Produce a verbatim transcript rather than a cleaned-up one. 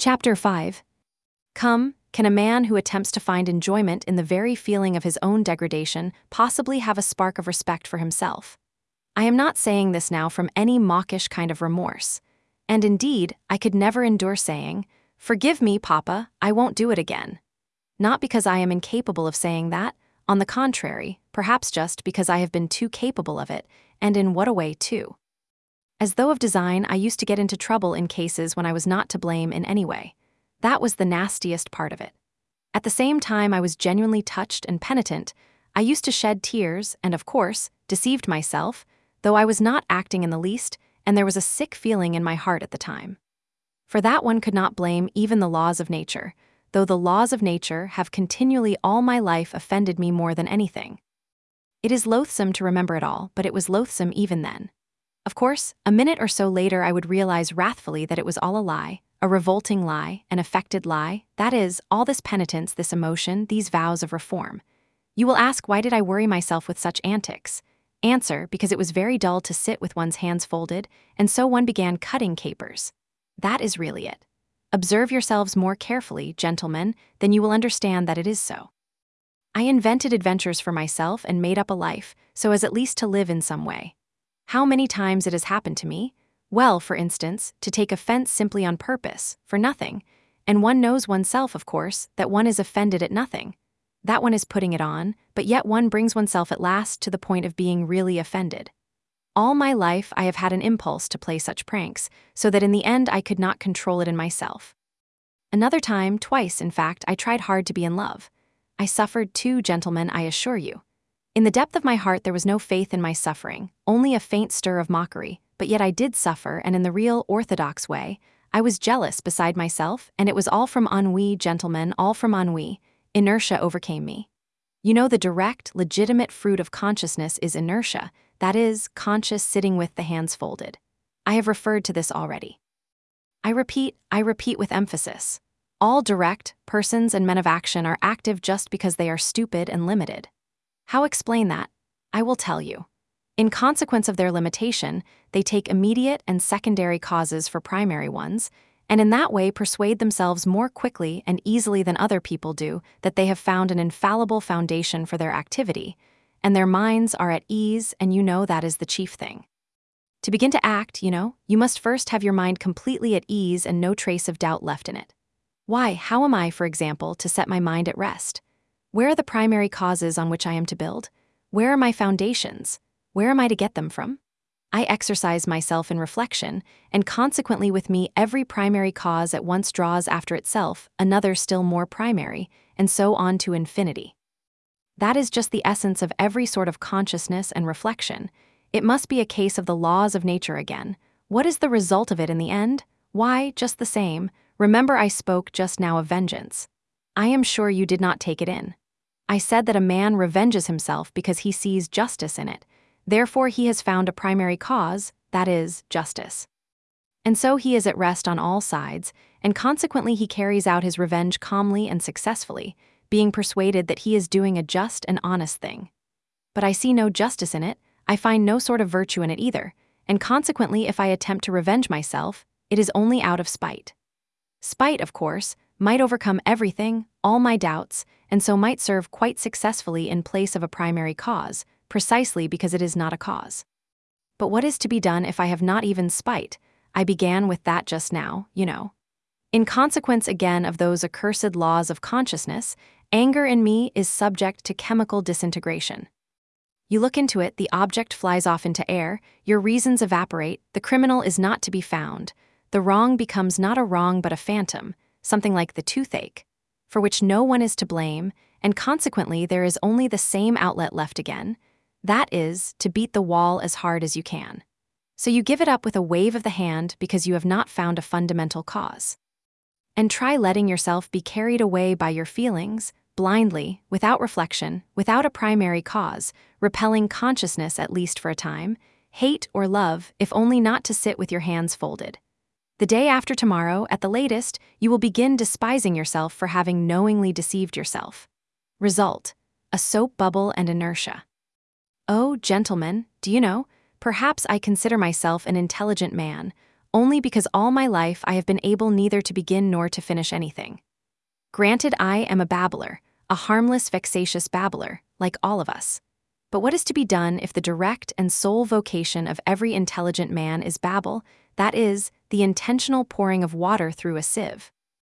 Chapter five. Come, can a man who attempts to find enjoyment in the very feeling of his own degradation possibly have a spark of respect for himself? I am not saying this now from any mawkish kind of remorse. And indeed, I could never endure saying, "Forgive me, Papa, I won't do it again." Not because I am incapable of saying that, on the contrary, perhaps just because I have been too capable of it, and in what a way too. As though of design, I used to get into trouble in cases when I was not to blame in any way. That was the nastiest part of it. At the same time I was genuinely touched and penitent, I used to shed tears and, of course, deceived myself, though I was not acting in the least, and there was a sick feeling in my heart at the time. For that one could not blame even the laws of nature, though the laws of nature have continually all my life offended me more than anything. It is loathsome to remember it all, but it was loathsome even then. Of course, a minute or so later I would realize wrathfully that it was all a lie, a revolting lie, an affected lie, that is, all this penitence, this emotion, these vows of reform. You will ask, why did I worry myself with such antics? Answer, because it was very dull to sit with one's hands folded, and so one began cutting capers. That is really it. Observe yourselves more carefully, gentlemen, then you will understand that it is so. I invented adventures for myself and made up a life, so as at least to live in some way. How many times it has happened to me? Well, for instance, to take offense simply on purpose, for nothing, and one knows oneself, of course, that one is offended at nothing. That one is putting it on, but yet one brings oneself at last to the point of being really offended. All my life I have had an impulse to play such pranks, so that in the end I could not control it in myself. Another time, twice in fact, I tried hard to be in love. I suffered too, gentlemen, I assure you. In the depth of my heart there was no faith in my suffering, only a faint stir of mockery, but yet I did suffer, and in the real orthodox way. I was jealous beside myself, and it was all from ennui, gentlemen, all from ennui. Inertia overcame me. You know, the direct, legitimate fruit of consciousness is inertia, that is, conscious sitting with the hands folded. I have referred to this already. I repeat, I repeat with emphasis. All direct, persons and men of action are active just because they are stupid and limited. How explain that? I will tell you. In consequence of their limitation, they take immediate and secondary causes for primary ones, and in that way persuade themselves more quickly and easily than other people do that they have found an infallible foundation for their activity, and their minds are at ease, and you know that is the chief thing. To begin to act, you know, you must first have your mind completely at ease and no trace of doubt left in it. Why, how am I, for example, to set my mind at rest? Where are the primary causes on which I am to build? Where are my foundations? Where am I to get them from? I exercise myself in reflection, and consequently with me every primary cause at once draws after itself another still more primary, and so on to infinity. That is just the essence of every sort of consciousness and reflection. It must be a case of the laws of nature again. What is the result of it in the end? Why, just the same. Remember I spoke just now of vengeance. I am sure you did not take it in. I said that a man revenges himself because he sees justice in it. Therefore he has found a primary cause, that is, justice. And so he is at rest on all sides, and consequently he carries out his revenge calmly and successfully, being persuaded that he is doing a just and honest thing. But I see no justice in it, I find no sort of virtue in it either, and consequently if I attempt to revenge myself, it is only out of spite. Spite, of course, might overcome everything, all my doubts, and so might serve quite successfully in place of a primary cause, precisely because it is not a cause. But what is to be done if I have not even spite? I began with that just now, you know. In consequence again of those accursed laws of consciousness, anger in me is subject to chemical disintegration. You look into it, the object flies off into air, your reasons evaporate, the criminal is not to be found, the wrong becomes not a wrong but a phantom, something like the toothache, for which no one is to blame, and consequently there is only the same outlet left again, that is, to beat the wall as hard as you can. So you give it up with a wave of the hand because you have not found a fundamental cause. And try letting yourself be carried away by your feelings, blindly, without reflection, without a primary cause, repelling consciousness at least for a time, hate or love, if only not to sit with your hands folded. The day after tomorrow, at the latest, you will begin despising yourself for having knowingly deceived yourself. Result: a soap bubble and inertia. Oh, gentlemen, do you know, perhaps I consider myself an intelligent man, only because all my life I have been able neither to begin nor to finish anything. Granted, I am a babbler, a harmless, vexatious babbler, like all of us. But what is to be done if the direct and sole vocation of every intelligent man is babble, that is, the intentional pouring of water through a sieve?